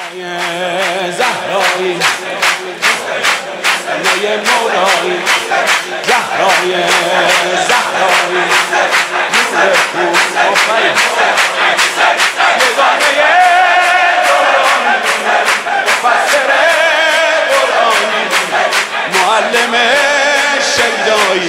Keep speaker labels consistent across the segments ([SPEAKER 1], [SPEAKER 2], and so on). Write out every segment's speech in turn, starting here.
[SPEAKER 1] زهرایی نای مولایی زهرای زهرایی نور خون آفرین یگانه مفسر قرآنی معلم شیدایی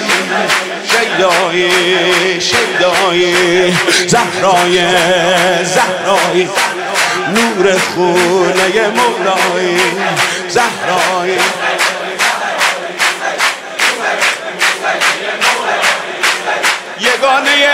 [SPEAKER 1] شیدایی شیدایی زهرای زهرایی نور خونه مولایی زهرایی یگانه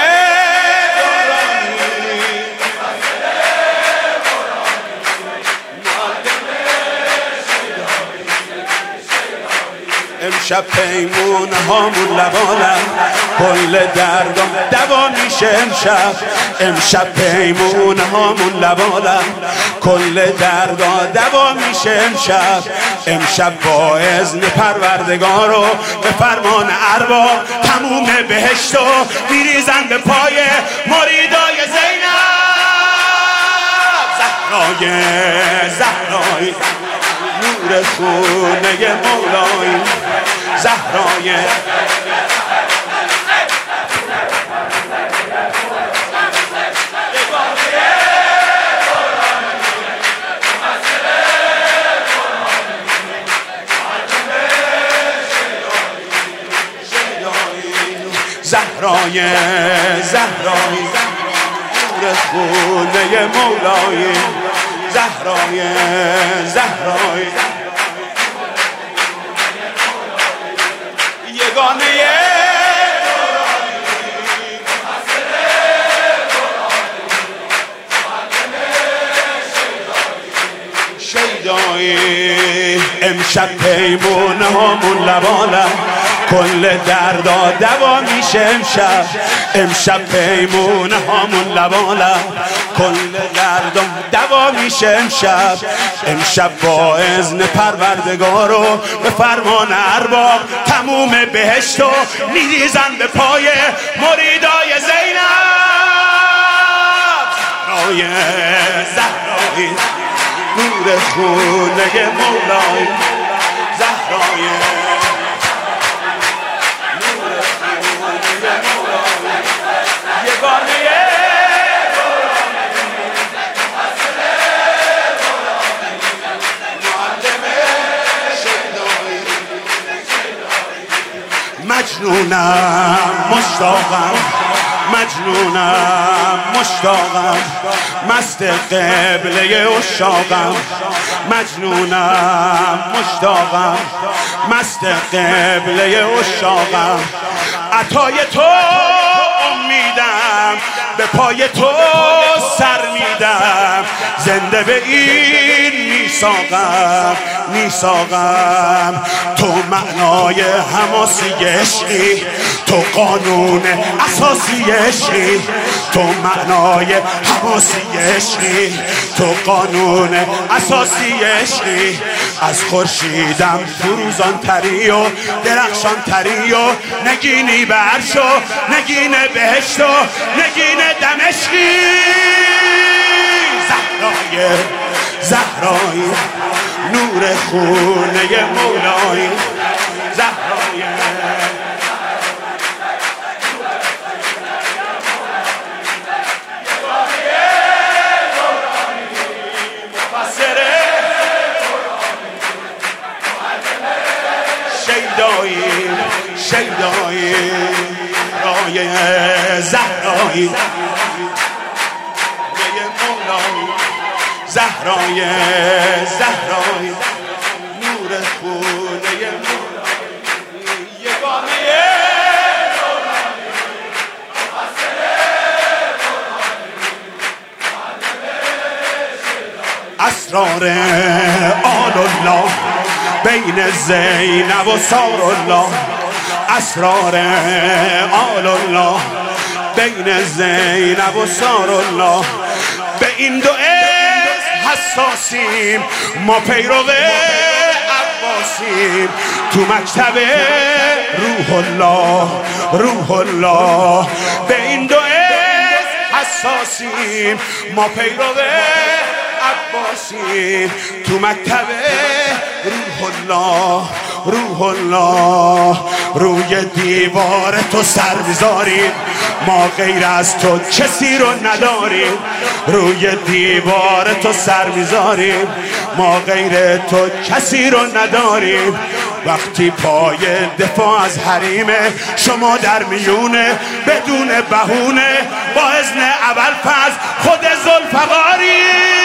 [SPEAKER 1] امشب پیمون هامون لبانم کل دردم دوا میشه امشب پیمون هامون لبانم کل دردا دوا میشه امشب با اذن پروردگار و به فرمان ارباب تموم بهشت و میریزن به پای مریدای زینب زهرای زهرای نور خونه مولایی زهرای زهرای زهرای نور خونه مولایی زهرای زهرای یگانه شیدایی امشب پیمونه هامون لبانم کل دردا دوا میشه امشب پیمونه هامون لبانم کل دردم دوا میشه امشب با اذن پروردگار و به فرمان ارباب تموم بهشت و میریزن به پای مریدای زینب زهرای زهرای نور خونه مولایی زهرای مجنونم مشتاقم مجنونم مشتاقم مست قبله عشاقم مجنونم مشتاقم مست قبله عشاقم عطای تو امیدم به پای تو سر میدم زنده به این میثاقم میثاقم تو معنای حماسی عشقی تو قانون اساسی عشقی تو معنای حماسی عشقی تو قانون اساسی عشقی از خورشیدم فروزان تری و درخشان تری و نگینی برش و نگین بهشت و نگین دمشقی زهرای زهرای نور خونه مولایی زهرای مفسر شیدایی شیدایی رای زهرایی زهرای زهرای نور خونه یگانه اسرار آل الله بین زینب و سار الله اسرار آل الله بین زینب و سار الله به این دو حساسیم ما پیرو عباسیم تو مکتب روح الله روح الله به این دو حساسیم ما پیرو باشیم تو مکتب روح الله روی دیوار تو سر میذاریم ما غیر از تو کسی رو نداریم روی دیوار تو سر میذاریم ما غیر تو کسی رو نداریم وقتی پای دفاع از حریم شما در میونه بدون بهونه با اذن ابوالفضل خود ذوالفقاری